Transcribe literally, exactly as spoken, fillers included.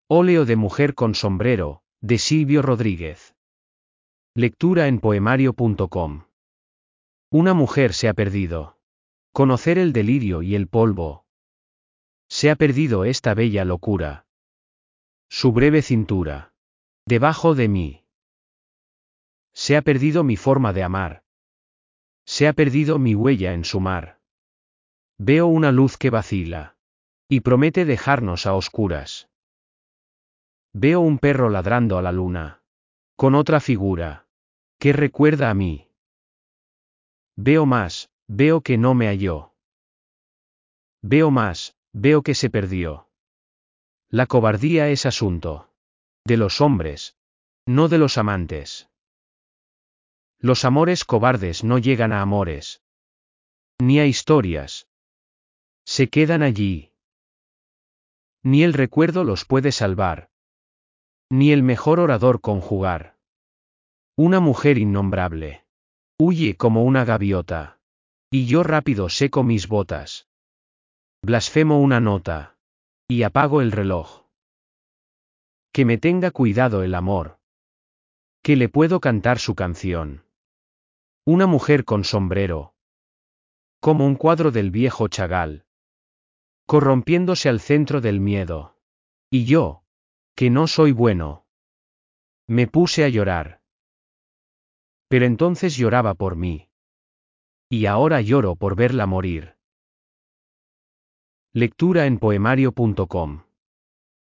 Óleo de mujer con sombrero, de Silvio Rodríguez. Lectura en poemario punto com. Una mujer se ha perdido. Conocer el delirio y el polvo. Se ha perdido esta bella locura. Su breve cintura. Debajo de mí. Se ha perdido mi forma de amar. Se ha perdido mi huella en su mar. Veo una luz que vacila. Y promete dejarnos a oscuras. Veo un perro ladrando a la luna. Con otra figura. Que recuerda a mí. Veo más, veo que no me halló. Veo más, veo que se perdió. La cobardía es asunto de los hombres, no de los amantes. Los amores cobardes no llegan a amores. Ni a historias. Se quedan allí. Ni el recuerdo los puede salvar. Ni el mejor orador conjugar. Una mujer innombrable. Huye como una gaviota. Y yo rápido seco mis botas. Blasfemo una nota. Y apago el reloj. Que me tenga cuidado el amor. Que le puedo cantar su canción. Una mujer con sombrero. Como un cuadro del viejo Chagall. Corrompiéndose al centro del miedo. Y yo, que no soy bueno. Me puse a llorar. Pero entonces lloraba por mí. Y ahora lloro por verla morir. Lectura en poemario punto com.